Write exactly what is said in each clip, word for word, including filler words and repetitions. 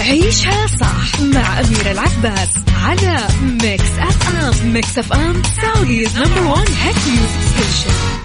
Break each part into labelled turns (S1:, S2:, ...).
S1: عيشها صح مع أميرة العباس على ميكس أف أم. ميكس أف أم سعوديز نمبر وان هيت ميوزك ستيشن.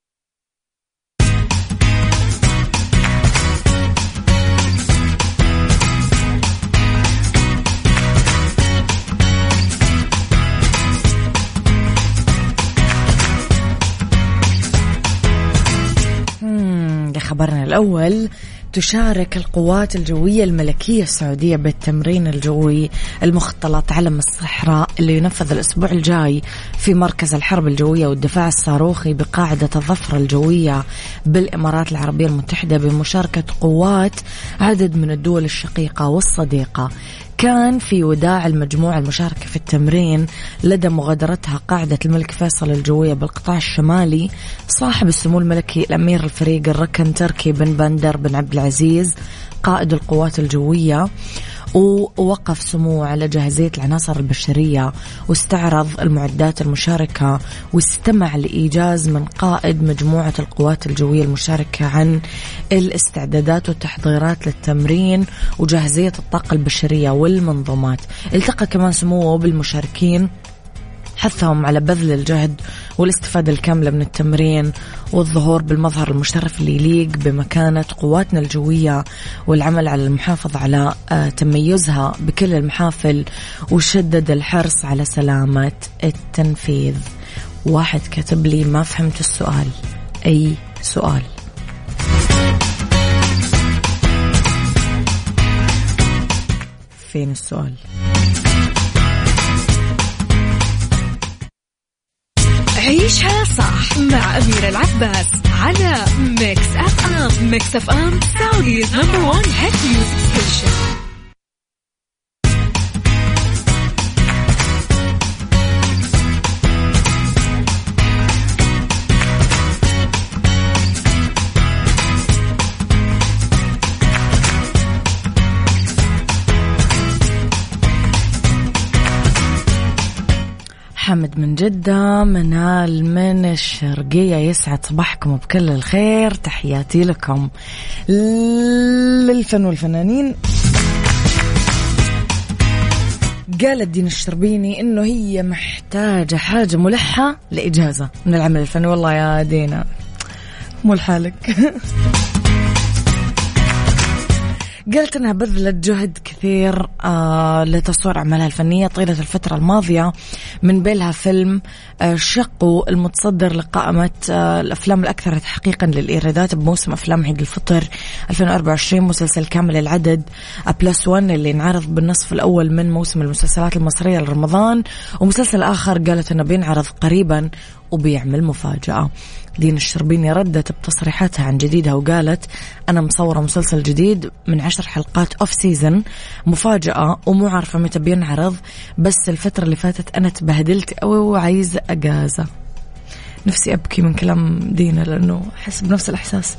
S2: خبرنا الأول: تشارك القوات الجوية الملكية السعودية بالتمرين الجوي المختلط علم الصحراء اللي ينفذ الأسبوع الجاي في مركز الحرب الجوية والدفاع الصاروخي بقاعدة الظفر الجوية بالإمارات العربية المتحدة بمشاركة قوات عدد من الدول الشقيقة والصديقة. كان في وداع المجموعة المشاركة في التمرين لدى مغادرتها قاعدة الملك فيصل الجوية بالقطاع الشمالي صاحب السمو الملكي الأمير الفريق الركن تركي بن بندر بن عبد العزيز قائد القوات الجوية، ووقف سموه على جاهزية العناصر البشرية واستعرض المعدات المشاركة واستمع لإيجاز من قائد مجموعة القوات الجوية المشاركة عن الاستعدادات والتحضيرات للتمرين وجاهزية الطاقة البشرية والمنظومات. التقى كمان سموه بالمشاركين، حثهم على بذل الجهد والاستفادة الكاملة من التمرين والظهور بالمظهر المشرف اللي يليق بمكانة قواتنا الجوية والعمل على المحافظة على تميزها بكل المحافل، وشدد الحرص على سلامة التنفيذ. واحد كتب لي: ما فهمت السؤال. أي سؤال؟ فين السؤال؟
S1: عيشها صح مع أميرة العباس على ميكس أف أم. ميكس أف أم سعوديز نمبر وان هيت ميوزك ستيشن.
S2: حمد من جدة، منال من الشرقية، يسعد صباحكم بكل الخير، تحياتي لكم. للفن والفنانين، قالت دينا الشربيني إنه هي محتاجة حاجة ملحة لإجازة من العمل الفني. والله يا دينا مو لحالك. قالت أنها بذلت جهد كثير آه لتصوير أعمالها الفنية طيلة الفترة الماضية، من بينها فيلم آه شقو المتصدر لقائمة آه الأفلام الأكثر تحقيقا للإيرادات بموسم أفلام عيد الفطر ألفين وأربعة وعشرين، مسلسل كامل العدد بلس وان اللي انعرض بالنصف الأول من موسم المسلسلات المصرية لرمضان، ومسلسل آخر قالت أنه بينعرض قريبا وبيعمل مفاجأة. دينا الشربيني ردت بتصريحاتها عن جديدها وقالت: أنا مصورة مسلسل جديد من عشر حلقات أوف سيزن مفاجأة ومو عارفة متى بينعرض، بس الفترة اللي فاتت أنا تبهدلت قوي وعايزة أجازة. نفسي أبكي من كلام دينا لأنه أحس بنفس الإحساس.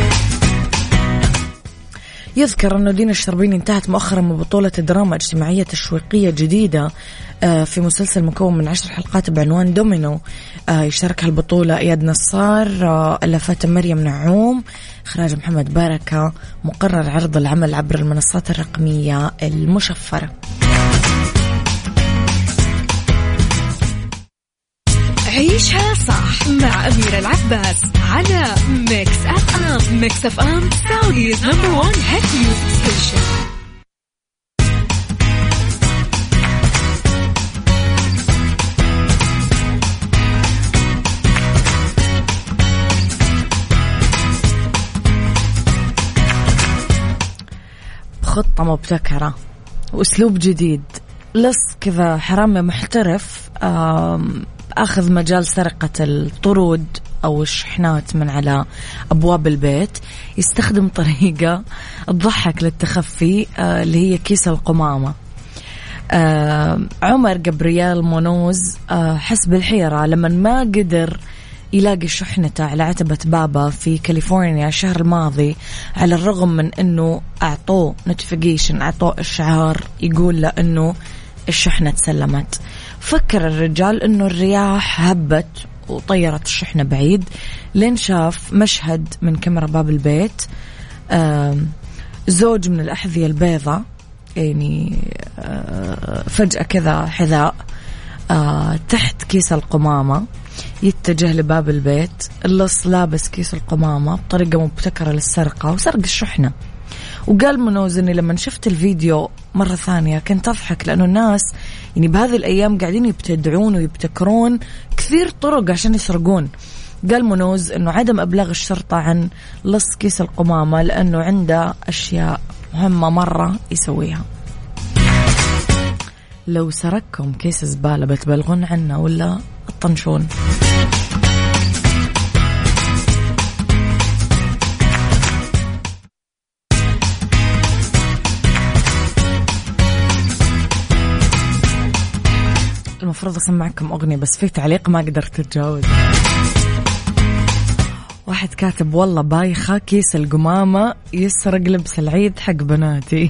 S2: يذكر أنه دينا الشربيني انتهت مؤخرا من بطولة دراما اجتماعية تشويقية جديدة في مسلسل مكون من عشر حلقات بعنوان دومينو، يشاركها البطولة إياد نصار، ألفت مريم نعوم، إخراج محمد بركة. مقرر عرض العمل عبر المنصات الرقمية المشفرة.
S1: عيشها صح مع أميرة العباس على ميكس أف أم. ميكس أف أم سعوديز نمبر وان هيت ميوزك ستيشن.
S2: خطة مبتكرة وأسلوب جديد، لص كذا حرامي محترف أخذ مجال سرقة الطرود أو الشحنات من على أبواب البيت، يستخدم طريقة تضحك للتخفي اللي هي كيس القمامة. عمر جبريال مونوز حس بالحيرة لما ما قدر يلاقي شحنته على عتبة بابا في كاليفورنيا الشهر الماضي، على الرغم من أنه أعطوه نوتيفيكيشن، أعطوه إشعار يقول له أنه الشحنة تسلمت. فكر الرجال أنه الرياح هبت وطيرت الشحنة بعيد، لين شاف مشهد من كاميرا باب البيت. زوج من الأحذية البيضاء يعني فجأة كذا حذاء تحت كيس القمامة، يتجه لباب البيت، اللص لابس كيس القمامة بطريقة مبتكرة للسرقة وسرق الشحنة. وقال منوز إني لما شفت الفيديو مرة ثانية كنت أضحك، لأنه الناس يعني بهذه الأيام قاعدين يبتدعون ويبتكرون كثير طرق عشان يسرقون. قال منوز إنه عدم إبلاغ الشرطة عن لص كيس القمامة لأنه عنده أشياء مهمة مرة يسويها. لو سرقكم كيس زبالة بتبلغون عنه ولا تطنشون؟ المفروض أسمعكم أغنية بس في تعليق ما قدرت أتجاوز. واحد كاتب والله بايخة كيس القمامة يسرق لبس العيد حق بناتي.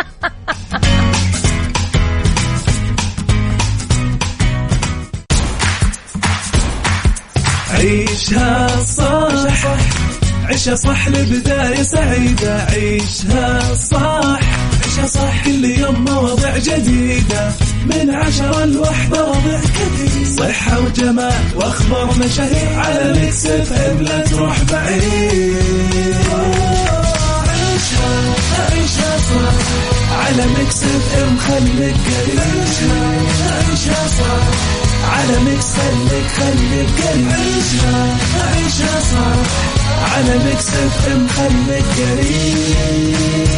S3: عيشها صح، عيشها صح لبداية سعيدة. عيشها صح، عيشها صح كل يوم مواضيع جديدة، من عشرة لوحدة مواضيع كثير، صحة وجمال وأخبار مشاهير، على ميكس اف ام لا تروح بعيد. عيشها عيشها صح على ميكس اف ام خليك قريب. عيشها صح على ميكس خليك خليك قريب. عيشها عيشها صح على ميكس اف ام خليك قريب.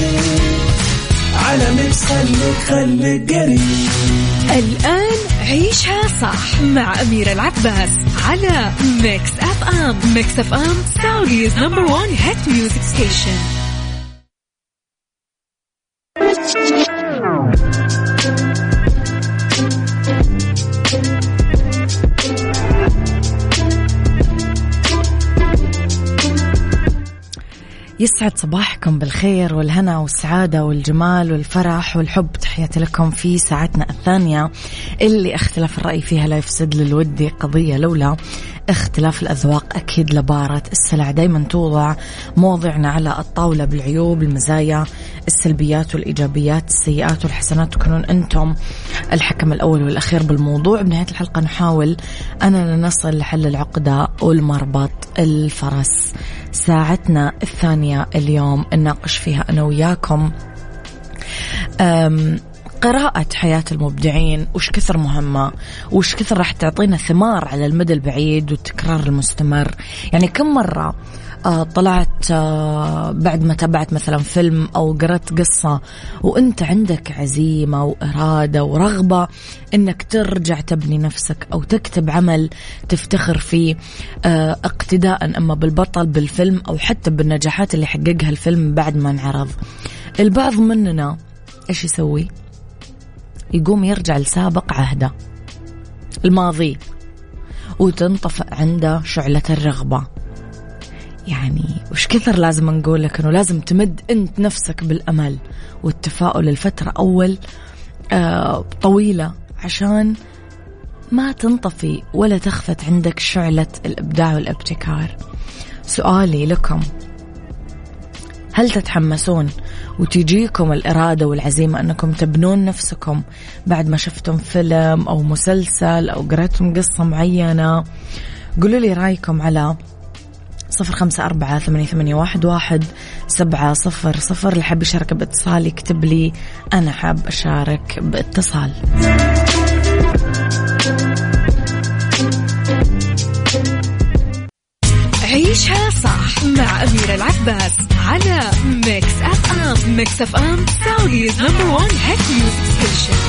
S3: على ميكس خليك خليك قريب.
S1: الآن عيشها صح مع أميرة العباس على ميكس اف ام. ميكس اف ام سعوديز نمبر وان هيت ميوزك ستيشن.
S2: يسعد صباحكم بالخير والهنا والسعادة والجمال والفرح والحب. تحياتي لكم في ساعتنا الثانية اللي اختلاف الرأي فيها لا يفسد للودي قضية، لولا اختلاف الأذواق أكيد لبارة السلع. دايما توضع مواضعنا على الطاولة بالعيوب، المزايا، السلبيات والإيجابيات، السيئات والحسنات، تكونون أنتم الحكم الأول والأخير بالموضوع. بنهاية الحلقة نحاول أننا نصل لحل العقدة والمربط الفرس. ساعتنا الثانية اليوم نناقش فيها أنا وياكم قراءة حياة المبدعين، وش كثر مهمة، وش كثر راح تعطينا ثمار على المدى البعيد والتكرار المستمر. يعني كم مرة آه طلعت آه بعد ما تابعت مثلا فيلم أو قرأت قصة وأنت عندك عزيمة وإرادة ورغبة أنك ترجع تبني نفسك أو تكتب عمل تفتخر فيه آه اقتداء أما بالبطل بالفيلم أو حتى بالنجاحات اللي حققها الفيلم بعد ما انعرض. البعض مننا إيش يسوي؟ يقوم يرجع لسابق عهده الماضي وتنطفئ عنده شعلة الرغبة. يعني وش كثر لازم نقول لك أنه لازم تمد أنت نفسك بالأمل والتفاؤل الفترة أول آه طويلة عشان ما تنطفي ولا تخفت عندك شعلة الإبداع والابتكار. سؤالي لكم، هل تتحمسون وتجيكم الإرادة والعزيمة أنكم تبنون نفسكم بعد ما شفتم فيلم أو مسلسل أو قرأتم قصة معينة؟ قولوا لي رأيكم على صفر خمسة أربعة ثمانية ثمانية واحد واحد سبعة صفر صفر. اللي حاب يشارك باتصال يكتب لي أنا حاب أشارك باتصال.
S1: عيشها صح مع أميرة العباس على ميكس اف ام. ميكس اف ام سعوديز نمبر وان هيت ميوزك ستيشن.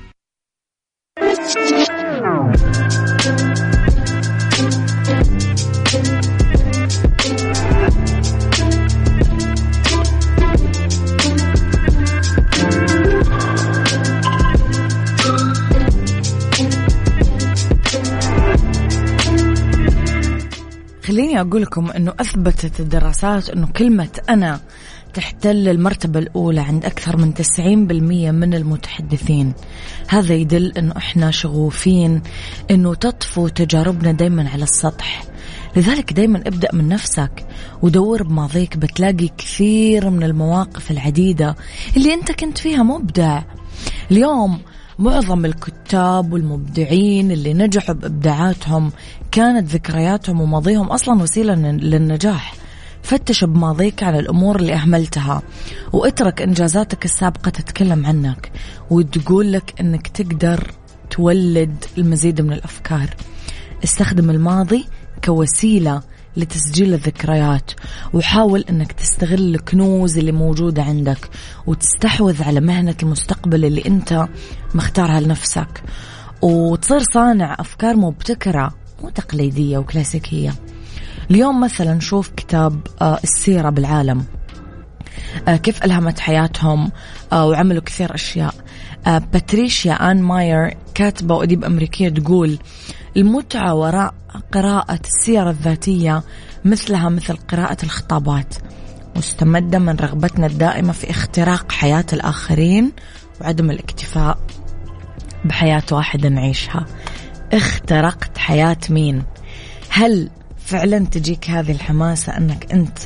S2: خليني أقول لكم أنه أثبتت الدراسات أنه كلمة أنا تحتل المرتبة الأولى عند أكثر من تسعين بالمئة من المتحدثين. هذا يدل أنه إحنا شغوفين أنه تطفو تجاربنا دايما على السطح، لذلك دايما ابدأ من نفسك ودور بماضيك، بتلاقي كثير من المواقف العديدة اللي انت كنت فيها مبدع. اليوم معظم الكتاب والمبدعين اللي نجحوا بإبداعاتهم كانت ذكرياتهم وماضيهم أصلا وسيلة للنجاح. فتش بماضيك على الأمور اللي أهملتها، واترك إنجازاتك السابقة تتكلم عنك وتقول لك أنك تقدر تولد المزيد من الأفكار. استخدم الماضي كوسيلة لتسجيل الذكريات، وحاول أنك تستغل الكنوز اللي موجودة عندك وتستحوذ على مهنة المستقبل اللي أنت مختارها لنفسك، وتصير صانع أفكار مبتكرة مو تقليدية وكلاسيكية. اليوم مثلا شوف كتاب السيرة بالعالم، كيف ألهمت حياتهم وعملوا كثير أشياء. باتريشيا آن ماير كاتبة وأديب أمريكية تقول المتعة وراء قراءة السيرة الذاتية مثلها مثل قراءة الخطابات، مستمدة من رغبتنا الدائمة في اختراق حياة الآخرين وعدم الاكتفاء بحياة واحدة نعيشها. اخترقت حياة مين؟ هل فعلا تجيك هذه الحماسة أنك أنت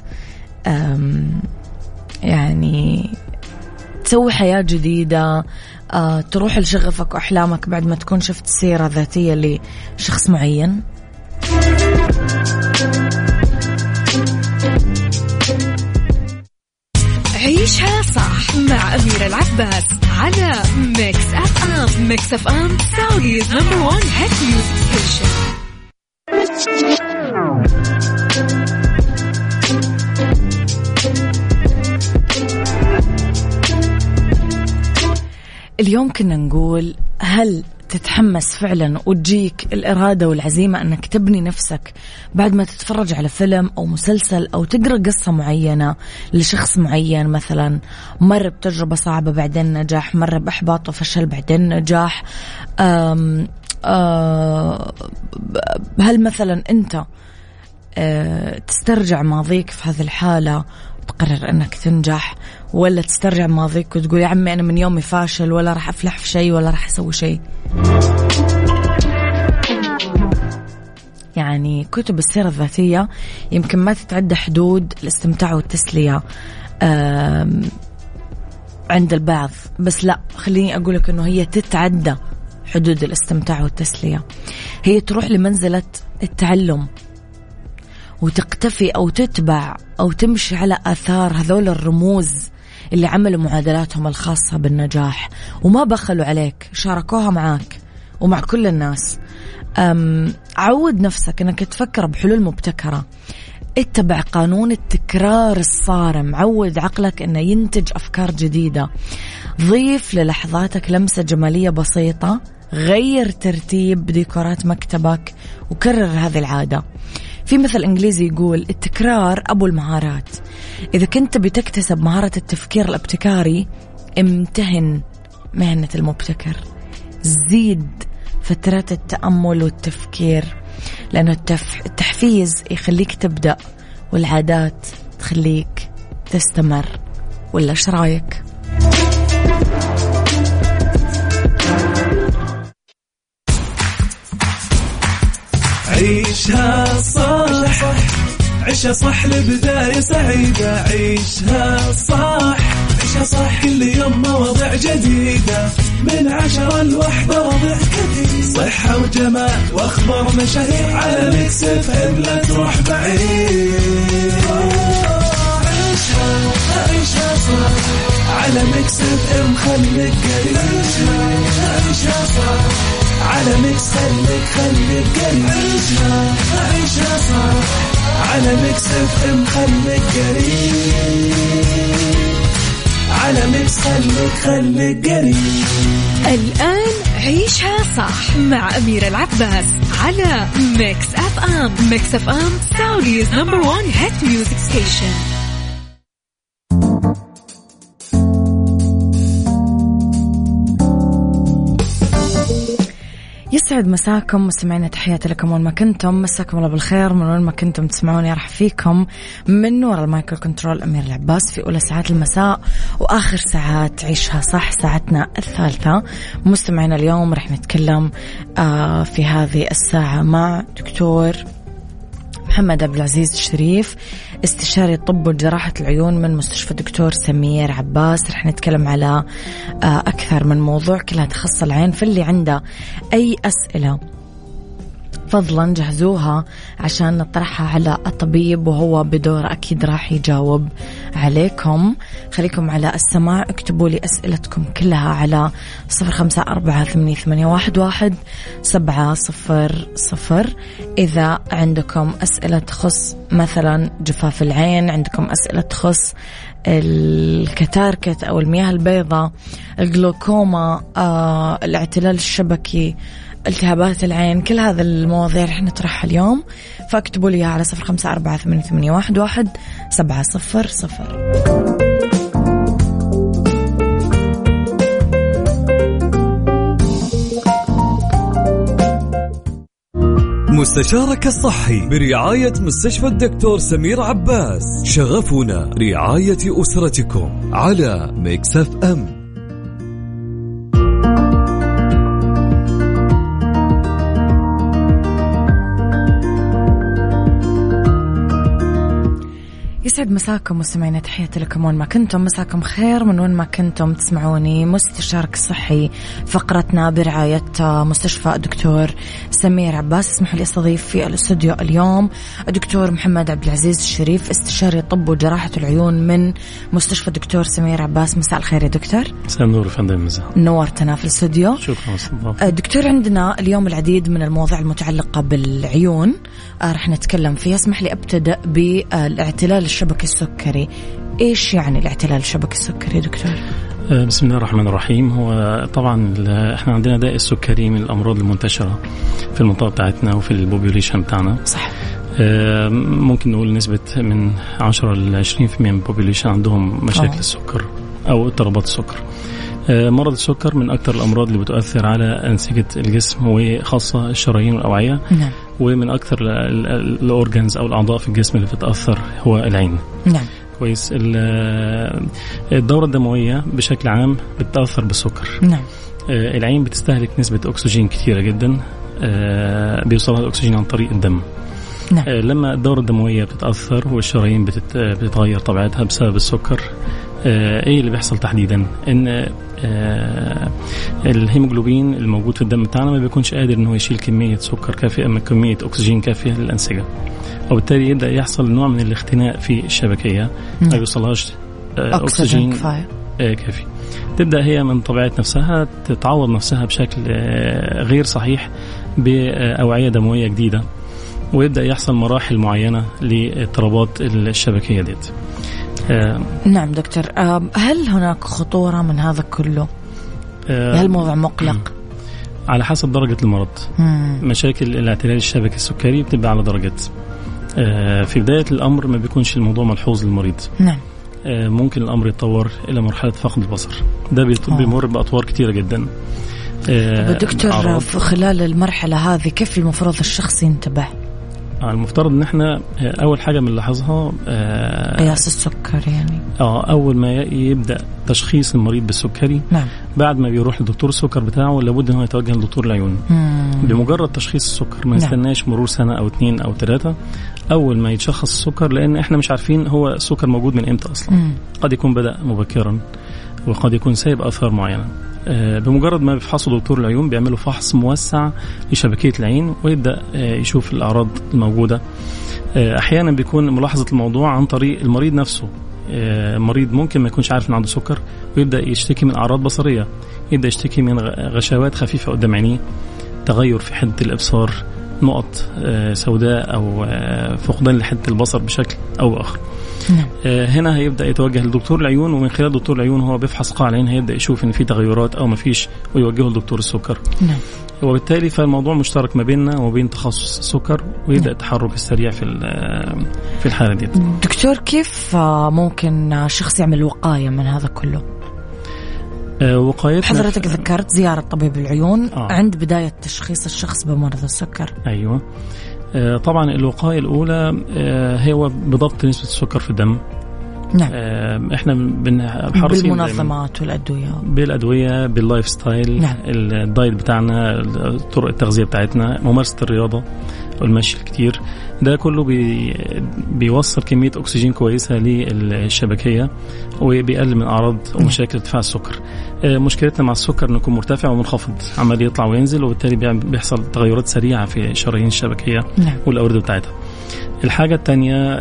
S2: يعني تسوي حياة جديدة، أه تروح لشغفك وأحلامك بعد ما تكون شفت سيرة ذاتية لشخص معين؟
S1: عيشها صح مع أميرة العباس على ميكس أف أم. ميكس أف أم سعوديز نمبر وان هيت ميوزك ستيشن.
S2: اليوم كنا نقول هل تتحمس فعلا وتجيك الإرادة والعزيمة أنك تبني نفسك بعد ما تتفرج على فيلم أو مسلسل أو تقرأ قصة معينة لشخص معين، مثلا مر بتجربة صعبة بعدين نجاح، مر بإحباط وفشل بعدين نجاح. أم أم هل مثلا أنت تسترجع ماضيك في هذه الحالة وتقرر أنك تنجح، ولا تسترجع ماضيك وتقول يا عمي أنا من يومي فاشل ولا راح أفلح في شيء ولا راح أسوي شيء؟ يعني كتب السيرة الذاتية يمكن ما تتعدى حدود الاستمتاع والتسلية عند البعض، بس لا، خليني أقولك أنه هي تتعدى حدود الاستمتاع والتسلية. هي تروح لمنزلة التعلم وتقتفي أو تتبع أو تمشي على آثار هذول الرموز اللي عملوا معادلاتهم الخاصة بالنجاح وما بخلوا عليك، شاركوها معاك ومع كل الناس. عود نفسك أنك تفكر بحلول مبتكرة، اتبع قانون التكرار الصارم، عود عقلك أنه ينتج أفكار جديدة، ضيف للحظاتك لمسة جمالية بسيطة، غير ترتيب ديكورات مكتبك وكرر هذه العادة. في مثل إنجليزي يقول التكرار أبو المهارات. إذا كنت بتكتسب مهارة التفكير الابتكاري امتهن مهنة المبتكر، زيد فترات التأمل والتفكير، لأنه التف... التحفيز يخليك تبدأ والعادات تخليك تستمر. ولا إيش رأيك؟
S3: عيشها صح، عيشها صح لبداية سعيدة. عيشها صح، عيشها صح كل يوم مواضيع جديدة، من عشرة لوحدة مواضيع كثير، صحة وجمال وأخبار مشاهير، على ميكس اف ام لا تروح بعيد. عيشها عيشها صح على ميكس اف ام، خليك قريب. عيشها صح على ميكس، خليك خليك قريب. عيشها عيشها صح على ميكس اف ام، خليك قريب. على ميكس خليك خليك قريب.
S1: الآن عيشها صح مع أميرة العباس على ميكس اف ام. ميكس اف ام سعوديز نمبر وان هيت ميوزك ستيشن.
S2: يسعد مساكم مستمعينا، تحياتي لكم وين ما كنتم، مساكم الله بالخير من وين ما كنتم تسمعوني. راح فيكم من وراء المايكرو كنترول أمير العباس في أولى ساعات المساء وآخر ساعات عيشها صح، ساعتنا الثالثة. مستمعينا اليوم راح نتكلم آه في هذه الساعة مع دكتور محمد محمد عبد العزيز الشريف استشاري الطب وجراحة العيون من مستشفى دكتور سمير عباس. رح نتكلم على أكثر من موضوع كلها تخص العين. فاللي عنده أي أسئلة فضلا جهزوها عشان نطرحها على الطبيب وهو بدور أكيد راح يجاوب عليكم. خليكم على السماع، اكتبوا لي أسئلتكم كلها على صفر خمسة أربعة ثمانية ثمانية واحد واحد سبعة صفر صفر. إذا عندكم أسئلة تخص مثلا جفاف العين، عندكم أسئلة تخص الكتاركت أو المياه البيضاء، الجلوكوما، آه، الاعتلال الشبكي، التهابات العين، كل هذا المواضيع رح نطرحها اليوم. فاكتبوا لي على صفر خمسة أربعة ثمانية ثمانية واحد واحد سبعة صفر صفر.
S4: مستشارك الصحي برعاية مستشفى الدكتور سمير عباس. شغفنا رعاية أسرتكم على ميكس اف ام.
S2: يسعد مساكم مستمعينا، تحياتي لكم وين ما كنتم. مساكم خير من وين ما كنتم تسمعوني. مستشارك الصحي فقرتنا برعاية مستشفى الدكتور سمير عباس. اسمحوا لي استضيف في الاستوديو اليوم الدكتور محمد عبد العزيز الشريف استشاري الطب وجراحة العيون من مستشفى الدكتور سمير عباس. مساء الخير يا دكتور.
S5: مساء النور فندم. مساء
S2: نورتنا في الاستوديو.
S5: شكرا
S2: دكتور. عندنا اليوم العديد من المواضيع المتعلقة بالعيون رح نتكلم فيها. اسمح لي ابتدأ بالاعتلال الشبكي السكري. ايش يعني الاعتلال الشبكي السكري دكتور؟
S5: بسم الله الرحمن الرحيم. هو طبعا احنا عندنا داء السكري من الامراض المنتشره في المنطقه بتاعتنا وفي البوبوليشن بتاعنا.
S2: صح.
S5: ممكن نقول نسبه من عشرة إلى عشرين بالمئة من البوبوليشن عندهم مشاكل أوه. السكر او اضطرابات السكر. مرض السكر من أكثر الأمراض اللي بتؤثر على أنسجة الجسم وخاصة الشرايين والأوعية.
S2: نعم.
S5: ومن أكثر الأورجنز أو الأعضاء في الجسم اللي بتتأثر هو العين.
S2: نعم.
S5: كويس. الدورة الدموية بشكل عام بتتأثر بالسكر.
S2: نعم.
S5: العين بتستهلك نسبة أكسجين كثيرة جدا، بيوصلها الأكسجين عن طريق الدم.
S2: نعم.
S5: لما الدورة الدموية بتتأثر والشرايين بتتغير طبيعتها بسبب السكر، ايه اللي بيحصل تحديدا؟ ان الهيموجلوبين الموجود في الدم بتاعنا ما بيكونش قادر انه يشيل كميه سكر كافيه اما كميه اكسجين كافيه للانسجه، وبالتالي يبدا يحصل نوع من الاختناق في الشبكيه، ما بيوصلهاش اكسجين كافي. تبدا هي من طبيعه نفسها تتعوض نفسها بشكل غير صحيح باوعيه دمويه جديده، ويبدا يحصل مراحل معينه لاضطرابات الشبكيه ديت.
S2: آه نعم دكتور. آه هل هناك خطورة من هذا كله؟ آه هل الموضوع مقلق؟
S5: على حسب درجة المرض.
S2: مم.
S5: مشاكل الاعتلال الشبكي السكري بتبقى على درجات. آه في بداية الأمر ما بيكونش الموضوع ملحوظ للمريض.
S2: نعم.
S5: آه ممكن الأمر يتطور إلى مرحلة فقد البصر. ده بيمر بأطوار كتيرة جدا.
S2: آه دكتور، في خلال المرحلة هذه كيف المفروض الشخص ينتبه؟
S5: المفترض ان احنا اول حاجه بنلاحظها
S2: قياس السكر. يعني
S5: اه اول ما يبدا تشخيص المريض بالسكري،
S2: نعم،
S5: بعد ما بيروح لدكتور السكر بتاعه لابد انه يتوجه لدكتور العيون.
S2: مم.
S5: بمجرد تشخيص السكر، ما نستناش مرور سنه او اتنين او ثلاثه. اول ما يتشخص السكر، لان احنا مش عارفين هو السكر موجود من امتى اصلا.
S2: مم. قد
S5: يكون بدا مبكرا وقد يكون سايب اثار معينه. بمجرد ما بيفحصوا دكتور العيون بيعملوا فحص موسع لشبكية العين ويبدأ يشوف الأعراض الموجودة. أحيانا بيكون ملاحظة الموضوع عن طريق المريض نفسه. المريض ممكن ما يكونش عارف إنه عنده سكر ويبدأ يشتكي من أعراض بصرية، يبدأ يشتكي من غشاوات خفيفة قدام عينيه، تغير في حدة الإبصار، نقط سوداء أو فقدان لحدة البصر بشكل أو آخر. هنا هيبدأ يتوجه لدكتور العيون، ومن خلال دكتور العيون هو بيفحص قاع العين هيبدأ يشوف إن في تغيرات أو ما فيش ويوجهه لدكتور السكر.
S2: نعم.
S5: وبالتالي فالموضوع مشترك ما بيننا وبين تخصص السكر، ويبدأ التحرك السريع في في الحالة دي.
S2: دكتور، كيف ممكن شخص يعمل وقاية من هذا كله؟
S5: وقايتنا
S2: حضرتك ذكرت زيارة طبيب العيون آه. عند بداية تشخيص الشخص بمرض السكر.
S5: أيوة. طبعا الوقاية الأولى هو بضبط نسبة السكر في الدم.
S2: نعم.
S5: احنا بنحرص
S2: بالمنظمات والادويه
S5: بالادويه باللايف ستايل. نعم. الدايت بتاعنا، طرق التغذيه بتاعتنا، ممارسه الرياضه والمشي الكتير، ده كله بي بيوصل كميه اكسجين كويسه للشبكيه وبيقلل من اعراض ومشاكل ارتفاع السكر. مشكلتنا مع السكر نكون مرتفع ومنخفض، عمال يطلع وينزل، وبالتالي بيحصل تغيرات سريعه في شرايين الشبكيه. نعم. والاورده بتاعتها. الحاجه الثانيه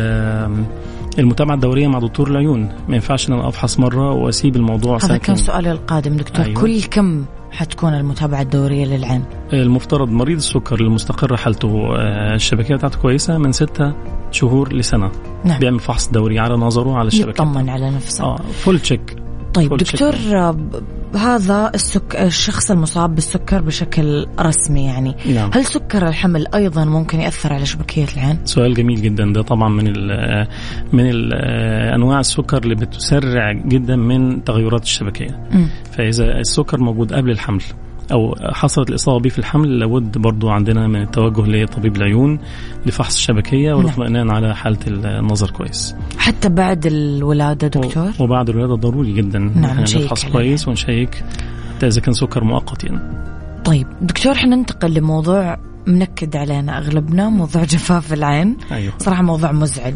S5: المتابعة الدورية مع دكتور العيون. ما ينفعش ان انا افحص مرة واسيب الموضوع.
S2: هذا كان سؤالي القادم دكتور. أيوة. كل كم حتكون المتابعة الدورية للعين؟
S5: المفترض مريض السكر المستقر حالته الشبكية بتاعته كويسة من ستة شهور لسنة. نعم. بيعمل فحص دوري على نظره على الشبكية،
S2: يطمن على نفسه.
S5: اه فول تشيك.
S2: طيب دكتور، هذا السك... الشخص المصاب بالسكر بشكل رسمي يعني. نعم. هل سكر الحمل أيضا ممكن يأثر على شبكية العين؟
S5: سؤال جميل جدا. ده طبعا من ال من ال أنواع السكر اللي بتسرع جدا من تغيرات الشبكية. م. فإذا السكر موجود قبل الحمل أو حصلت الإصابة به في الحمل، لابد برضو عندنا من التوجه لطبيب العيون لفحص الشبكية والاطمئنان. نعم. على حالة النظر كويس
S2: حتى بعد الولادة دكتور؟
S5: وبعد الولادة ضروري جدا. نعم. نفحص كويس ونشيك إذا كان سكر مؤقت يعني.
S2: طيب دكتور، حنا ننتقل لموضوع منكد علينا أغلبنا، موضوع جفاف العين.
S5: أيوه.
S2: صراحة موضوع مزعج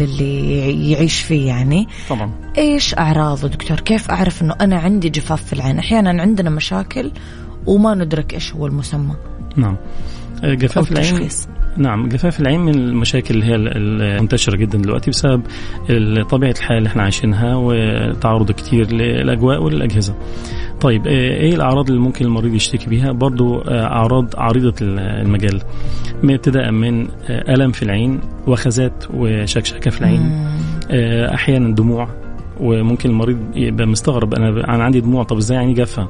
S2: للي يعيش فيه يعني.
S5: طبعا.
S2: إيش أعراضه دكتور؟ كيف أعرف أنه أنا عندي جفاف في العين؟ أحيانا عندنا مشاكل وما ندرك إيش هو المسمى.
S5: نعم. جفاف العين. نعم، جفاف العين من المشاكل اللي هي المنتشرة جدا دلوقتي بسبب طبيعة الحياة اللي احنا عايشينها وتعرض كتير للأجواء والأجهزة. طيب ايه الأعراض اللي ممكن المريض يشتكي بيها؟ برضو أعراض عريضة المجال، من ابتداء من ألم في العين، وخزات وشكشكة في العين، أحيانا دموع، وممكن المريض يبقى مستغرب، أنا أنا عندي دموع، طب إزاي عيني جافة؟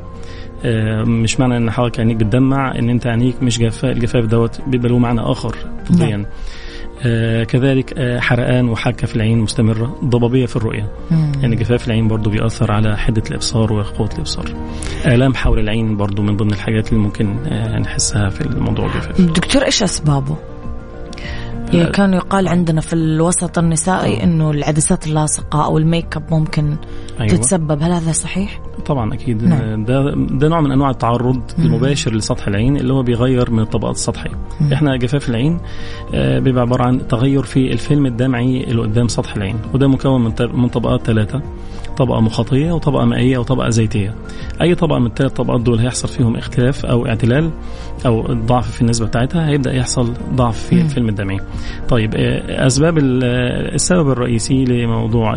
S5: مش معنى ان حضرتك عينيك بتدمع ان انت عينيك مش جافه. الجفاف دوت بيبقى له معنى اخر طبيا. آه كذلك آه حرقان وحكه في العين مستمره، ضبابيه في الرؤيه. مم. يعني جفاف العين برضو بيأثر على حده الابصار وقوه الابصار. آلام حول العين برضو من ضمن الحاجات اللي ممكن آه نحسها في الموضوع الجفاف.
S2: دكتور، ايش اسبابه؟ يعني كان يقال عندنا في الوسط النسائي أوه. إنه العدسات اللاصقة أو الميك اب ممكن أيوة. تتسبب، هل هذا صحيح؟
S5: طبعا أكيد. نعم. ده ده نوع من أنواع التعرض مم. المباشر لسطح العين اللي هو بيغير من الطبقات السطحية. مم. إحنا جفاف العين آه بيبقى عبارة عن تغير في الفيلم الدمعي اللي قدام سطح العين، وده مكون من من طبقات ثلاثة، طبقة مخاطية وطبقة مائية وطبقة زيتية. أي طبقة من الثلاث طبقات دول هيحصل فيهم اختلاف أو اعتلال أو ضعف في النسبة بتاعتها، هيبدأ يحصل ضعف في الفيلم الدمعي. طيب أسباب السبب الرئيسي لموضوع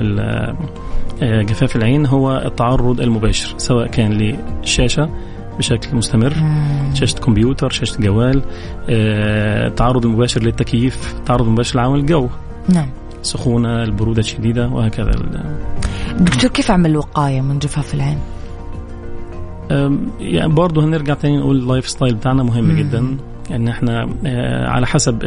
S5: جفاف العين هو التعرض المباشر، سواء كان للشاشة بشكل مستمر، شاشة كمبيوتر، شاشة جوال، التعرض المباشر للتكييف، التعرض المباشر لعوامل الجو. نعم. سخونة، البرودة الشديدة وهكذا.
S2: دكتور، كيف أعمل وقاية من جفاف العين؟
S5: يعني برضه هنرجع تاني نقول اللايف ستايل بتاعنا مهم مم. جدا، ان احنا على حسب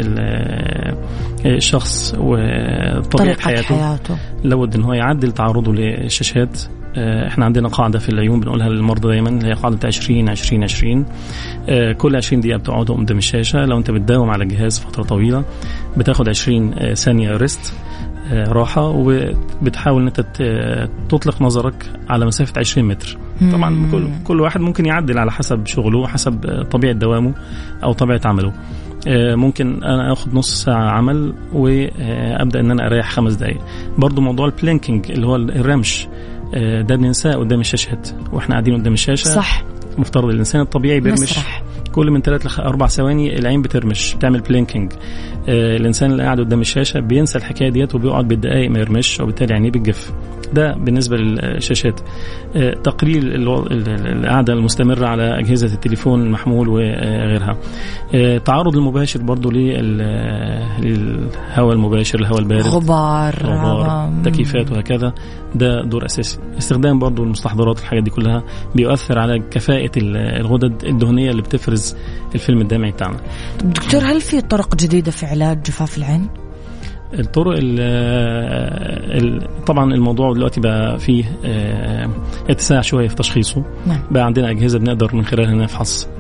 S5: الشخص وطبيعة حياته, حياته. لابد ان هو يعدل تعرضه للشاشات. احنا عندنا قاعدة في العيون بنقولها للمرضى دايما، اللي هي قاعدة عشرين عشرين عشرين. كل عشرين دقيقة بتقعد قدام الشاشة، لو انت بتداوم على الجهاز فترة طويلة بتاخد عشرين ثانية ريست راحة، وبتحاول ان انت تطلق نظرك على مسافة عشرين متر. طبعا كل, كل واحد ممكن يعدل على حسب شغله وحسب طبيعة دوامه او طبيعة عمله. ممكن انا اخد نص ساعة عمل وابدأ ان انا اريح خمس دقايق. برضو موضوع البلينكينج اللي هو الرمش ده بننساه قدام الشاشات واحنا قاعدين قدام الشاشة.
S2: صح.
S5: مفترض الانسان الطبيعي بيرمش مسرح. كل من ثلاث لأربع ثواني العين بترمش، بتعمل بلينكينج. آه الإنسان اللي قاعد قدام الشاشة بينسى الحكاية ديت وبيقعد بالدقايق ما يرمش، وبالتالي عينيه بتجف. ده بالنسبة للشاشات. آه تقليل القعدة المستمرة على أجهزة التليفون المحمول وغيرها. آه تعرض المباشر برضو للهواء المباشر، الهواء البارد،
S2: غبار,
S5: غبار تكييفات وهكذا، ده دور أساسي. استخدام برضو المستحضرات، الحاجات دي كلها بيؤثر على كفاءة الغدد الدهنية اللي بتفرز الفيلم الدمعي بتاعنا.
S2: دكتور، هل في طرق جديدة في علاج جفاف العين؟
S5: الطرق ال ال طبعا الموضوع دلوقتي بقى فيه اتساع شوية في تشخيصه. نعم. بقى عندنا أجهزة بنقدر من خلالها نفحص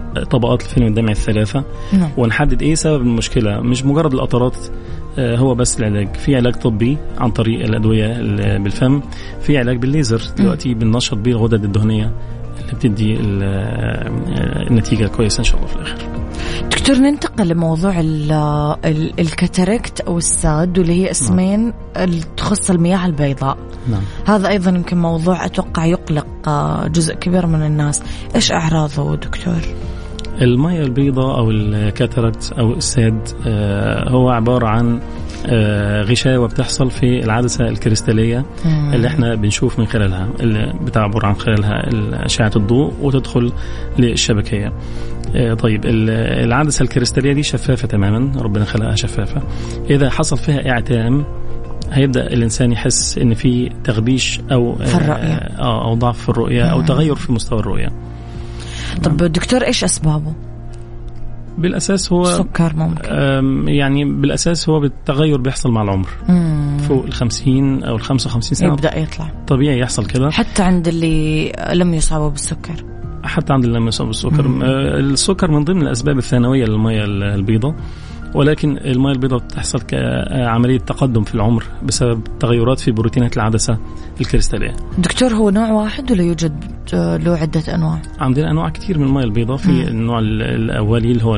S5: طبقات الفيلم الدمعي الثلاثة
S2: نعم.
S5: ونحدد ايه سبب المشكلة. مش مجرد القطرات هو بس العلاج، في علاج طبي عن طريق الأدوية بالفم، في علاج بالليزر دلوقتي بننشط بيه الغدد الدهنية اللي بتدي النتيجة كويسة إن شاء الله في الآخر.
S2: دكتور ننتقل لموضوع الكاتاراكت أو الساد واللي هي اسمين اللي تخص المياه البيضاء.
S5: نعم.
S2: هذا أيضا يمكن موضوع أتوقع يقلق جزء كبير من الناس. إيش أعراضه دكتور؟
S5: المياه البيضاء أو الكاتاراكت أو الساد هو عبارة عن غشاوة بتحصل في العدسة الكريستالية مم. اللي احنا بنشوف من خلالها، اللي بتعبر عن خلالها أشعة الضوء وتدخل للشبكية. طيب العدسة الكريستالية دي شفافة تماما، ربنا خلقها شفافة. إذا حصل فيها اعتام هيبدأ الإنسان يحس إن في تغبيش أو
S2: في الرؤية
S5: آه أو ضعف في الرؤية أو تغير في مستوى الرؤية.
S2: طب دكتور إيش أسبابه؟
S5: بالأساس هو
S2: سكر ممكن،
S5: يعني بالأساس هو بالتغير بيحصل مع العمر. مم. فوق الخمسين أو الخمسة وخمسين سنة
S2: يبدأ يطلع
S5: طبيعي يحصل كده،
S2: حتى عند اللي لم يصابوا بالسكر.
S5: حتى عند اللي لم يصابوا بالسكر. مم. السكر من ضمن الأسباب الثانوية للمياه البيضاء، ولكن المياه البيضاء بتحصل كعملية تقدم في العمر بسبب تغيرات في بروتينات العدسة الكريستالية.
S2: دكتور هو نوع واحد ولا يوجد له عدة أنواع؟
S5: عندنا أنواع كتير من المياه البيضاء. في مم. النوع الأولي اللي هو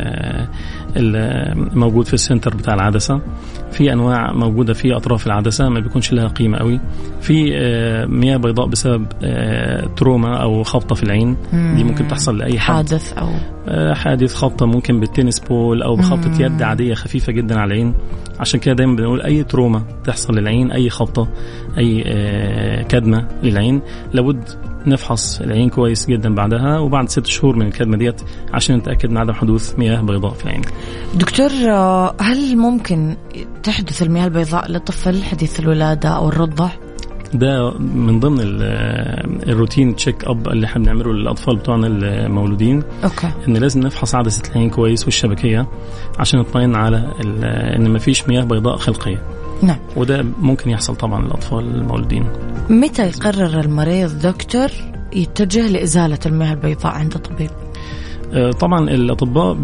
S5: الموجود في السنتر بتاع العدسة، في أنواع موجودة في أطراف العدسة ما بيكونش لها قيمة قوي، في مياه بيضاء بسبب تروما أو خبطة في العين. مم. دي ممكن تحصل لأي حد،
S2: حادث أو
S5: حادث، خبطة ممكن بالتنس بول أو بخبطة يد عادية خفيفة جدا على العين. عشان كده دايما بنقول أي تروما تحصل للعين، أي خبطة، أي كدمة للعين، لابد نفحص العين كويس جدا بعدها وبعد ست شهور من الكدمة ديت عشان نتأكد من عدم حدوث مياه بيضاء في العين.
S2: دكتور هل ممكن تحدث المياه البيضاء لطفل حديث الولادة أو الرضع؟
S5: ده من ضمن الروتين تشيك اب اللي احنا بنعمله للاطفال بتوعنا المولودين.
S2: اوكي.
S5: ان لازم نفحص عدسه العين كويس والشبكيه عشان نطمئن على ان ما فيش مياه بيضاء خلقيه.
S2: نعم.
S5: وده ممكن يحصل طبعا للاطفال المولودين.
S2: متى يقرر المريض دكتور يتجه لازاله المياه البيضاء عند طبيب؟
S5: طبعا الأطباء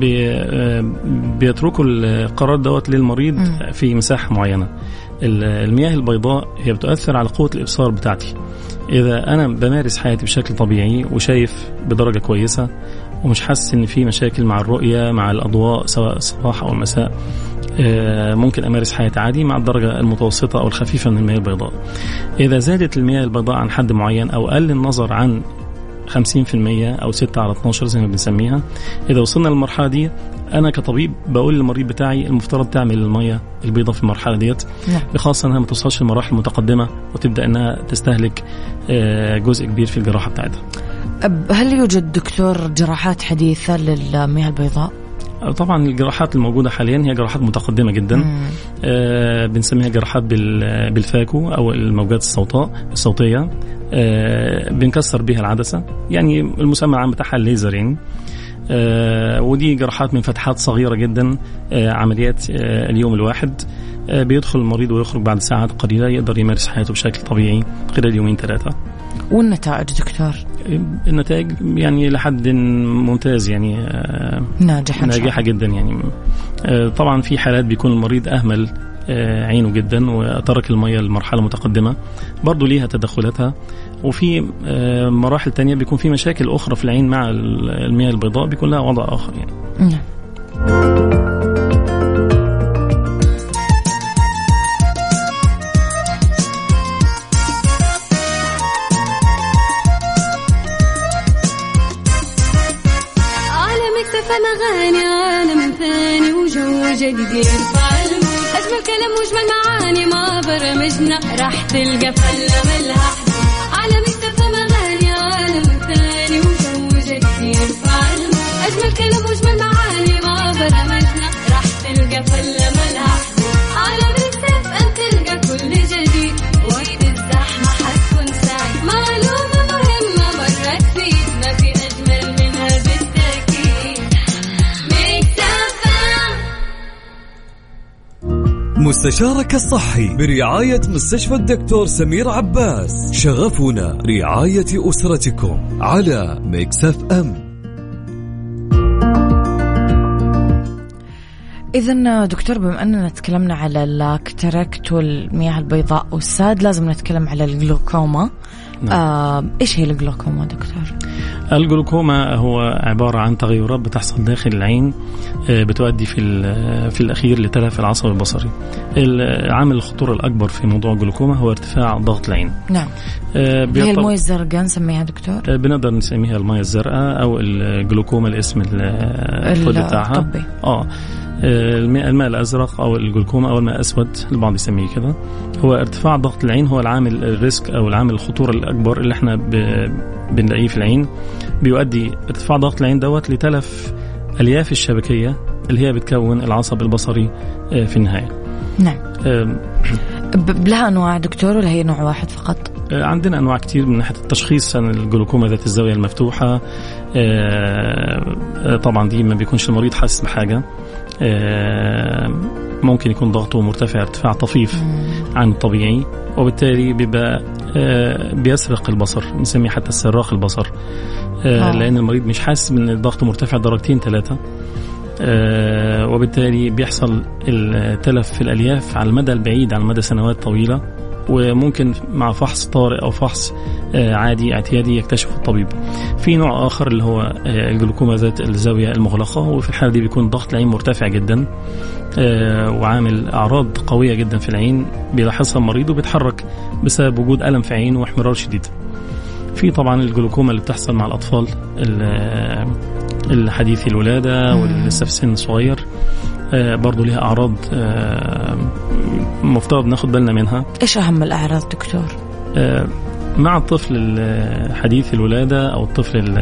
S5: بيتركوا القرار دوت للمريض م. في مساحة معينة. المياه البيضاء هي بتؤثر على قوة الإبصار بتاعتي. إذا أنا بمارس حياتي بشكل طبيعي وشايف بدرجة كويسة ومش حاسس إن في مشاكل مع الرؤية مع الأضواء سواء الصباح أو المساء، ممكن أمارس حياتي عادي مع الدرجة المتوسطة أو الخفيفة من المياه البيضاء. إذا زادت المياه البيضاء عن حد معين أو قل النظر عن خمسين في المية أو ستة على اثناشر زي ما بنسميها، إذا وصلنا للمرحلة دي أنا كطبيب بقول للمريض بتاعي المفترض تعمل المية البيضاء في المرحلة ديت، بخاصة أنها ما توصلش لمراحل متقدمة وتبدأ أنها تستهلك جزء كبير في الجراحة بتاعتها.
S2: هل يوجد دكتور جراحات حديثة للمياه البيضاء؟
S5: طبعا الجراحات الموجودة حاليا هي جراحات متقدمة جدا. آه بنسميها جراحات بالفاكو أو الموجات الصوتاء الصوتية. آه بنكسر بها العدسة، يعني المسمى العام بتاعها الليزر يعني. آه ودي جراحات من فتحات صغيرة جدا، آه عمليات آه اليوم الواحد. آه بيدخل المريض ويخرج بعد ساعات قليلة، يقدر يمارس حياته بشكل طبيعي خلال يومين ثلاثة.
S2: والنتائج دكتور؟
S5: النتائج يعني لحد ممتاز، يعني
S2: ناجحة
S5: ناجحة جدا يعني. طبعا في حالات بيكون المريض أهمل عينه جدا وترك المية المرحلة متقدمة، برضو ليها تدخلاتها. وفي مراحل تانية بيكون في مشاكل أخرى في العين مع المياه البيضاء بيكون لها وضع آخر يعني.
S2: نعم.
S6: أغاني عالم ثاني وجو جديد يرفع المود، أجمل كلام وأجمل معاني ما برمجنا راح تلقى فلة ملها عالم يكتفى أغاني عالم ثاني وجو جديد يرفع المود، أجمل كلام وأجمل معاني ما برمجنا راح تلقى فلة ملها عالم يكتفى أن تلقى كل جديد وقت الزحمة حتكون سعيد. معلومة مهمة مرة تفيد ما في أجمل منها بالتأكيد.
S4: مستشارك الصحي برعاية مستشفى الدكتور سمير عباس. شغفنا رعاية أسرتكم على ميكس اف ام.
S2: إذن دكتور، بما أننا تكلمنا على الكاتاراكت والمياه البيضاء والساد، لازم نتكلم على الجلوكوما. نعم. آه، إيش هي الجلوكوما دكتور؟
S5: الجلوكوما هو عبارة عن تغيرات بتحصل داخل العين بتؤدي في في الأخير لتلف العصب البصري. العامل الخطورة الأكبر في موضوع الجلوكوما هو ارتفاع ضغط العين.
S2: نعم. آه هي الموية الزرقاء نسميها دكتور؟ آه
S5: بنقدر نسميها الموية الزرقاء أو الجلوكوما الاسم الطبي بتاعها. آه الماء الأزرق أو الجلوكوما أو الماء الأسود البعض يسميه كده. هو ارتفاع ضغط العين هو العامل الريسك أو العامل الخطورة الأكبر اللي احنا بنلاقيه في العين. بيؤدي ارتفاع ضغط العين دوت لتلف الألياف الشبكية اللي هي بتكون العصب البصري في النهاية.
S2: نعم. لها أنواع دكتور ولا هي نوع واحد فقط؟
S5: عندنا أنواع كتير من ناحية التشخيص. عن الجلوكوما ذات الزاوية المفتوحة طبعا دي ما بيكونش المريض حاسس بحاجة، ممكن يكون ضغطه مرتفع ارتفاع طفيف عن الطبيعي، وبالتالي بيبقى بيسرق البصر، نسميه حتى السراق البصر، لأن المريض مش حاسس ان الضغط مرتفع درجتين ثلاثة، وبالتالي بيحصل التلف في الألياف على المدى البعيد على مدى سنوات طويلة، وممكن مع فحص طارئ أو فحص عادي اعتيادي يكتشف الطبيب. في نوع آخر اللي هو الجلوكوما ذات الزاوية المغلقة، وفي الحالة دي بيكون ضغط العين مرتفع جدا وعامل أعراض قوية جدا في العين بيلاحظها المريض وبيتحرك بسبب وجود ألم في عينه واحمرار شديد. في طبعا الجلوكوما اللي بتحصل مع الأطفال الحديثي الولادة واللسه في سن صغير، برضو لها أعراض مفترض ناخد بالنا منها.
S2: إيش أهم الأعراض دكتور؟
S5: مع الطفل الحديث الولادة أو الطفل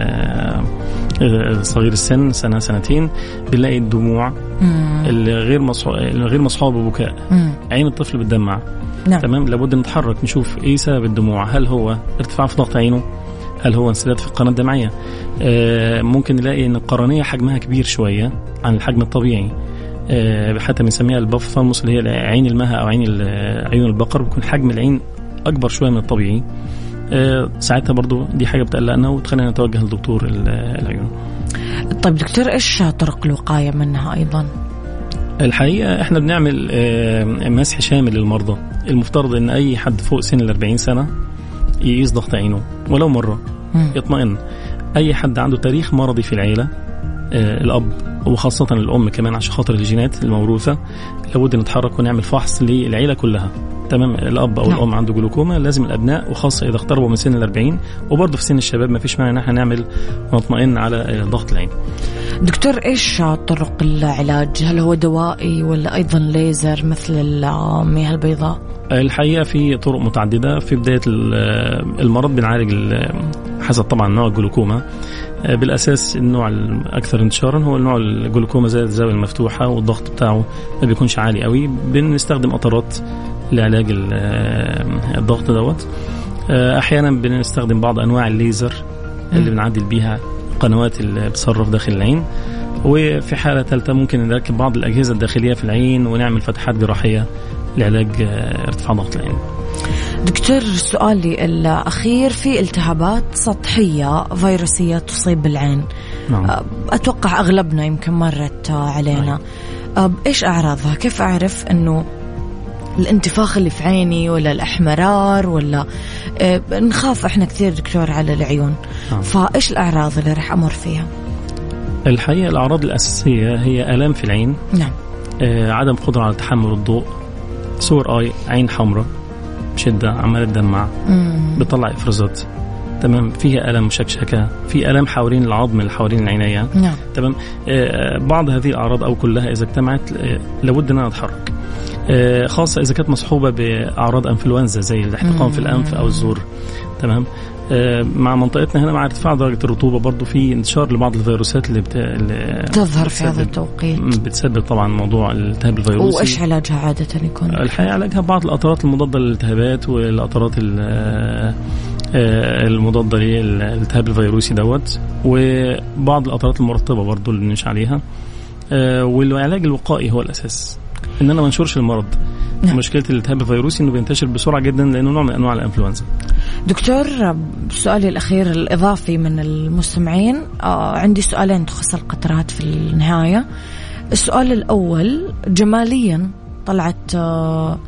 S5: الصغير السن سنة سنتين بنلاقي الدموع الغير غير مصحوبة ببكاء، عين الطفل بتدمع. نعم. تمام. لابد نتحرك نشوف إيه سبب الدموع، هل هو ارتفاع في ضغط عينه، هل هو انسداد في القناة الدمعية. آه ممكن نلاقي ان القرنية حجمها كبير شوية عن الحجم الطبيعي، آه حتى بنسميها البفثالموس اللي هي عين المها او عين عيون البقر، بيكون حجم العين اكبر شوية من الطبيعي. آه ساعتها برضو دي حاجة بتقلقنا وتخلينا نتوجه لدكتور العيون.
S2: طيب دكتور، ايش طرق الوقاية منها ايضا؟
S5: الحقيقة احنا بنعمل آه مسح شامل للمرضى. المفترض ان اي حد فوق سن الأربعين سنة يقيس ضغط عينه ولو مرة يطمئن. أي حد عنده تاريخ مرضي في العيلة، آه الأب وخاصة الأم كمان عشان خاطر الجينات الموروثة، لابد نتحرك ونعمل فحص للعيلة كلها. تمام. الأب أو نعم. الأم عنده جلوكوما، لازم الأبناء وخاصة إذا اقتربوا من سن الأربعين وبرضه في سن الشباب ما فيش معنى نحن نعمل ونطمئن على آه ضغط العين.
S2: دكتور، إيش طرق العلاج؟ هل هو دوائي ولا أيضا ليزر مثل المياه البيضاء؟
S5: الحقيقة في طرق متعددة. في بداية المرض بنعالج حسب طبعا نوع الجلوكوما. بالأساس النوع الأكثر انتشارا هو النوع الجلوكوما ذات الزاوية المفتوحة والضغط بتاعه ما بيكونش عالي قوي. بنستخدم قطرات لعلاج الضغط دوت. أحيانا بنستخدم بعض أنواع الليزر اللي بنعدل بيها قنوات اللي بتصرف داخل العين. وفي حالة ثالثة ممكن نركب بعض الأجهزة الداخلية في العين ونعمل فتحات جراحية لعلاج ارتفاع ضغط العين.
S2: دكتور، سؤالي الأخير، في التهابات سطحية فيروسية تصيب بالعين. نعم. أتوقع أغلبنا يمكن مرت علينا. نعم. إيش أعراضها؟ كيف أعرف أنه الانتفاخ اللي في عيني ولا الأحمرار ولا نخاف إحنا كثير دكتور على العيون. نعم. فإيش الأعراض اللي رح أمر فيها؟
S5: الحقيقة الأعراض الأساسية هي آلام في العين. نعم. آه عدم قدرة على تحمل الضوء، سور آي، عين حمراء بشدة عمالة تدمع، بتطلع إفرازات. تمام. فيها ألم مشكشكة، في ألم حوالين العظم اللي حوالين العناية. نعم. تمام. آه بعض هذه الأعراض أو كلها إذا اجتمعت آه لابد أن نتحرك، آه خاصة إذا كانت مصحوبة بأعراض أنفلونزا زي الاحتقان في الأنف أو الزور. تمام. مع منطقتنا هنا مع ارتفاع درجة الرطوبة برضو في انتشار لبعض الفيروسات اللي, بت... اللي
S2: تظهر في هذا التوقيت،
S5: بتسبب طبعا موضوع الالتهاب الفيروسي.
S2: وإيش علاجها عادة يكون؟
S5: الحقيقة علاجها بعض القطرات المضادة للالتهابات والقطرات المضادة للالتهاب الفيروسي دوت، وبعض القطرات المرطبة برضو اللي بنمشي عليها. والعلاج الوقائي هو الأساس، إن أنا ما انشرش المرض. نعم. مشكلة الالتهاب الفيروسي إنه بينتشر بسرعة جدا لأنه نوع من أنواع الإنفلونزا.
S2: دكتور، سؤالي الأخير الإضافي من المستمعين، آه عندي سؤالين تخص القطرات في النهاية. السؤال الأول جماليا طلعت آه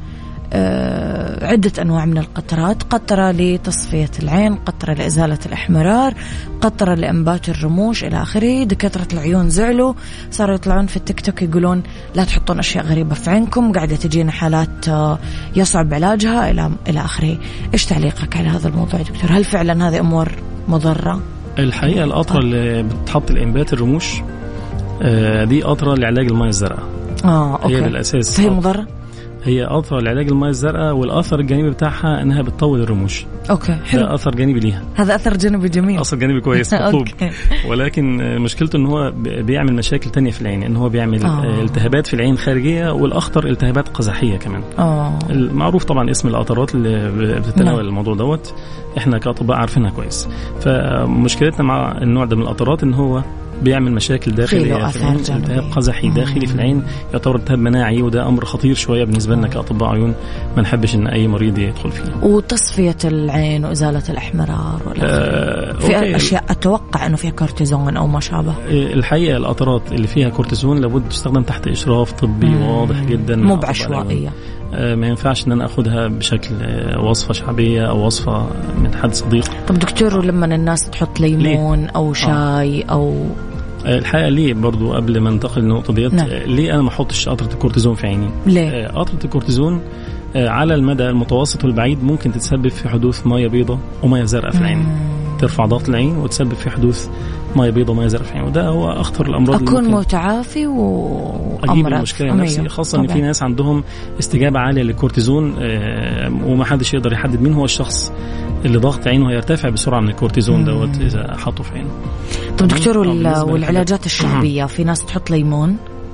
S2: آه عدة أنواع من القطرات، قطرة لتصفية العين، قطرة لإزالة الإحمرار، قطرة لإنبات الرموش إلى آخره. دكاترة العيون زعلوا، صاروا يطلعون في التيك توك يقولون لا تحطون أشياء غريبة في عينكم، قاعدة تجينا حالات آه يصعب علاجها إلى إلى آخره. إيش تعليقك على هذا الموضوع دكتور؟ هل فعلا هذه أمور مضرة؟
S5: الحقيقة القطرة اللي بتحط الإنبات الرموش آه دي قطرة لعلاج المياه الزرقاء.
S2: آه أوكي.
S5: هي بالأساس
S2: هي مضرة؟
S5: هي قطرة لعلاج المياه الزرقاء، والأثر الجانبي بتاعها إنها بتطول الرموش.
S2: أوكي حلو.
S5: ده أثر جانبي ليها.
S2: هذا أثر جانبي جميل.
S5: أثر جانبي كويس مطلوب. ولكن مشكلته إن هو بيعمل مشاكل تانية في العين، إن هو بيعمل آه. التهابات في العين خارجية، والأخطر التهابات قزحية كمان. آه. المعروف طبعا اسم القطرات اللي بتتناول نعم. الموضوع دوت إحنا كأطباء عارفينها كويس. فمشكلتنا مع النوع ده من القطرات إن هو بيعمل مشاكل داخلية في العين، التهاب قزحي داخلي في العين يعتبر التهاب مناعي، وده أمر خطير شوية بالنسبة لنا كأطباء عيون، ما نحبش إن أي مريض يدخل فيه.
S2: وتصفية العين وإزالة الإحمرار ولا آه في أشياء أتوقع أنه فيها كورتيزون أو ما شابه.
S5: الحقيقة القطرات اللي فيها كورتيزون لابد تستخدم تحت إشراف طبي مم. واضح جدا،
S2: مو بعشوائية.
S5: آه ما ينفعش ان انا اخدها بشكل آه وصفه شعبيه او وصفه من حد صديق.
S2: طب دكتور، لما الناس تحط ليمون ليه؟ او شاي آه. او
S5: الحقيقه ليه برضو قبل ما ننتقل للنقطه ديت نعم. ليه انا ما احطش قطره الكورتيزون في عيني؟
S2: ليه؟
S5: قطره الكورتيزون على المدى المتوسط والبعيد ممكن تتسبب في حدوث ميه بيضاء وميه زرقاء في العين، ترفع ضغط العين وتسبب في حدوث ميه بيضاء وميه زرقاء في العين، وده هو اخطر الامراض.
S2: اكون اللي متعافي وامراض
S5: المشكله نفسي، خاصه ان في ناس عندهم استجابه عاليه للكورتيزون وما حدش يقدر يحدد مين هو الشخص اللي ضغط عينه هيرتفع بسرعه من الكورتيزون دوت اذا حطه في عينه.
S2: طب دكتور، والعلاجات الشعبية في ناس تحط ليمون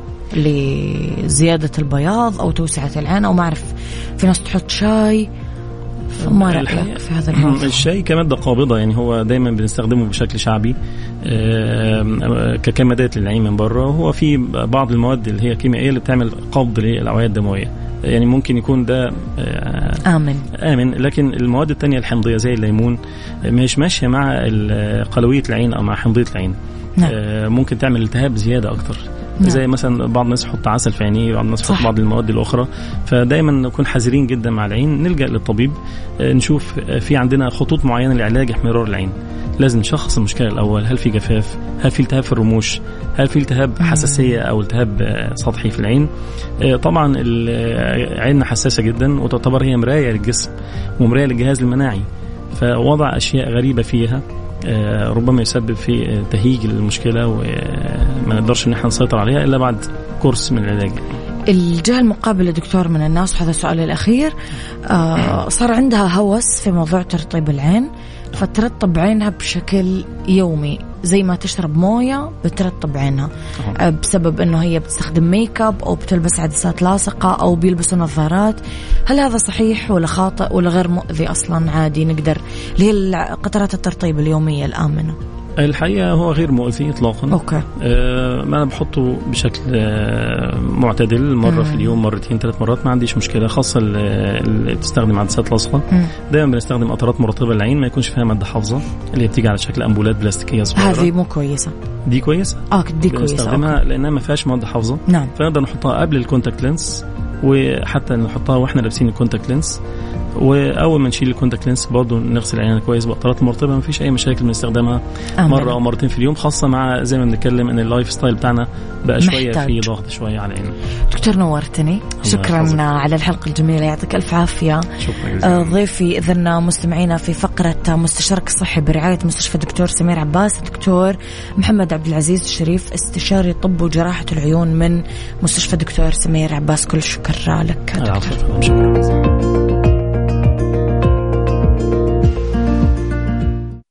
S2: لزيادة البياض أو توسعة العين، أو ما أعرف في ناس تحط شاي، ما رأيك في هذا الموضوع؟
S5: الشاي كمادة قابضة، يعني هو دايما بنستخدمه بشكل شعبي ككمادات للعين من بره، وهو في بعض المواد اللي هي كيميائية اللي بتعمل قبض للأوعية الدموية، يعني ممكن يكون ده
S2: آمن
S5: آمن لكن المواد التانية الحمضية زي الليمون مش ماشية مع قلوية العين أو مع حمضية العين. نعم. ممكن تعمل التهاب زيادة أكتر. نعم. زي مثلا بعض الناس يحط عسل في عينيه، بعض الناس يحط بعض المواد الأخرى، فدايما نكون حذرين جدا مع العين، نلجأ للطبيب نشوف في عندنا خطوط معينة لعلاج احمرار العين. لازم نشخص المشكلة الأول، هل في جفاف، هل في التهاب في الرموش، هل في التهاب حساسية أو التهاب سطحي في العين. طبعا عيننا حساسة جدا وتعتبر هي مراية للجسم ومراية للجهاز المناعي، فوضع أشياء غريبة فيها ربما يسبب في تهيج المشكلة وما نقدرش ان احنا نسيطر عليها إلا بعد كورس من العلاج.
S2: الجهة المقابلة دكتور من الناس، وهذا السؤال الأخير، آه صار عندها هوس في موضوع ترطيب العين، فترطب عينها بشكل يومي زي ما تشرب موية بترطب عينها أه. بسبب أنه هي بتستخدم ميك اب أو بتلبس عدسات لاصقة أو بيلبسوا نظارات. هل هذا صحيح ولا خاطئ ولا غير مؤذي أصلا عادي نقدر اللي هي قطرات الترطيب اليومية الآمنة؟
S5: الحقيقة هو غير مؤذي إطلاقا.
S2: أوكي.
S5: آه ما أنا بحطه بشكل آه معتدل، مرة مم. في اليوم، مرتين، ثلاث مرات، ما عنديش مشكلة. خاصة اللي بتستخدم عدسات لاصقة دائما بنستخدم قطرات مرطبة للعين ما يكونش فيها مادة حافظة اللي بتيجي على شكل أنبولات بلاستيكية صغيرة.
S2: هذه مو كويسة.
S5: دي كويسة.
S2: آه دي كويسة.
S5: بنستخدمها لأنها ما فيهاش مادة حافظة.
S2: نعم.
S5: فنقدر نحطها قبل الكونتاكت لينس، وحتى نحطها واحنا لابسين الكونتاكت لينس، واول ما نشيل الكونتاكت لينس برضه نغسل عيننا كويس بقطرات مرطبه. ما فيش اي مشاكل بنستخدمها مره او مرتين في اليوم، خاصه مع زي ما بنتكلم ان اللايف ستايل بتاعنا بقى شويه في ضغط شويه على العين.
S2: دكتور نورتني، شكرا يحفظك على الحلقه الجميله، يعطيك الف عافيه.
S5: شكرا.
S2: ضيفي اذن مستمعينا في فقره مستشارك الصحي برعايه مستشفى دكتور سمير عباس دكتور محمد عبد العزيز الشريف، استشاري طب وجراحه العيون من مستشفى دكتور سمير عباس. كل شكر لك.
S5: شكرا.